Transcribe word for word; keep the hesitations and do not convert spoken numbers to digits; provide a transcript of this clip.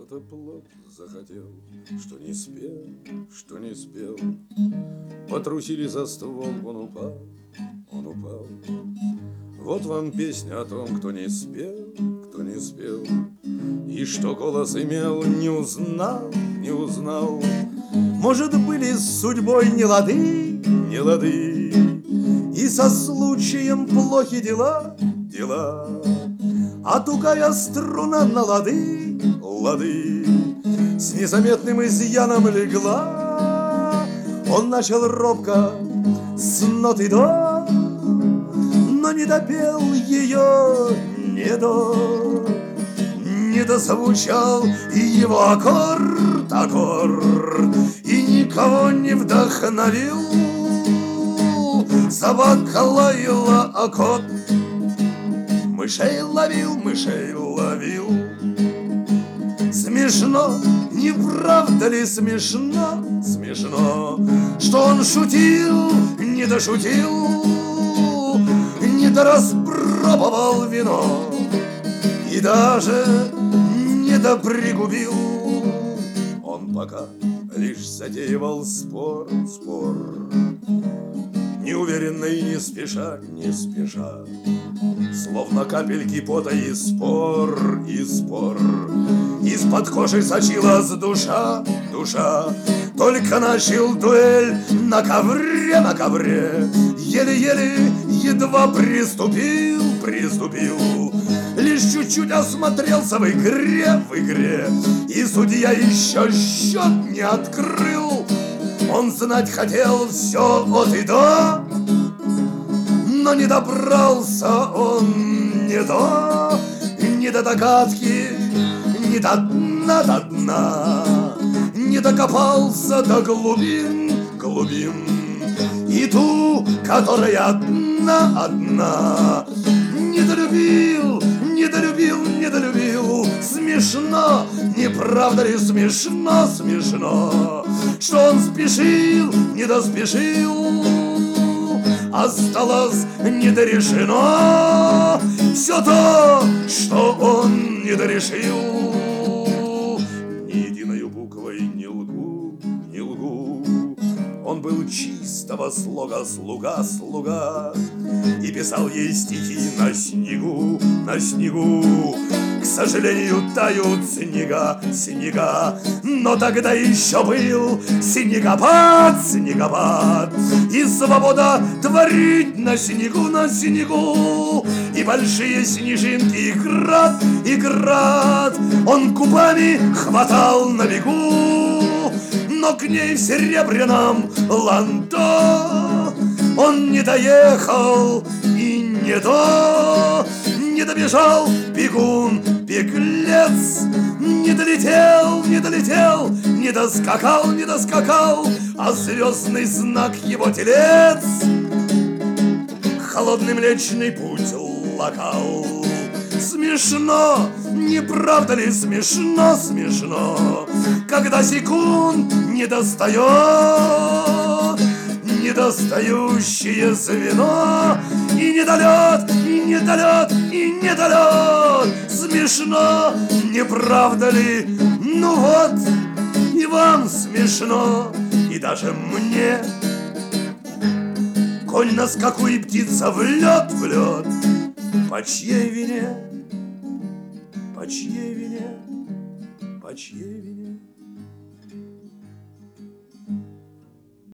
Кто-то плод захотел, что не спел, что не спел. Потрусили за ствол, он упал, он упал. Вот вам песня о том, кто не спел, кто не спел. И что голос имел, не узнал, не узнал. Может, были с судьбой не лады, не лады, и со случаем плохи дела, дела. А тугая струна на лады, лады, с незаметным изъяном легла. Он начал робко с ноты до, но не допел ее, не до, не дозвучал и его аккорд, аккорд, и никого не вдохновил. Собака лаяла, а кот мышей ловил, мышей ловил. Смешно, не правда ли смешно, смешно, что он шутил, не дошутил, не дораспробовал вино и даже не допригубил. Он пока лишь затеивал спор, спор, неуверенно и не спеша, не спеша, словно капельки пота и спор, и спор. Из-под кожи сочилась душа, душа. Только начал дуэль на ковре, на ковре, еле-еле, едва приступил, приступил. Лишь чуть-чуть осмотрелся в игре, в игре, и судья еще счет не открыл. Он знать хотел все от и до, но не добрался он не до, не до догадки, не до дна, до дна, не докопался до глубин, глубин. И ту, которая одна, одна, недолюбил, недолюбил, недолюбил. Смешно, не правда ли смешно, смешно, что он спешил, не доспешил. Осталось недорешено все то, что он недорешил. Ни единою буквой не лгу, не лгу. Он был чистого слога слуга, слуга, и писал ей стихи на снегу, на снегу. К сожалению, тают снега, снега, но тогда еще был снегопад, снегопад, и свобода творить на снегу, на снегу, и большие снежинки, и град, и град. Он кубами хватал на бегу, но к ней в серебряном ландо он не доехал и не до, не добежал бегун, беглец, не долетел, не долетел, не доскакал, не доскакал, а звездный знак его телец холодный Млечный Путь локал. Смешно, не правда ли смешно, смешно, когда секунд не достает недостающее звено, и недолет, и недолет, и недолет. Смешно, не правда ли? Ну вот, и вам смешно, и даже мне. Конь на скаку и птица в лед, в лед. По чьей вине? По чьей вине? По чьей вине?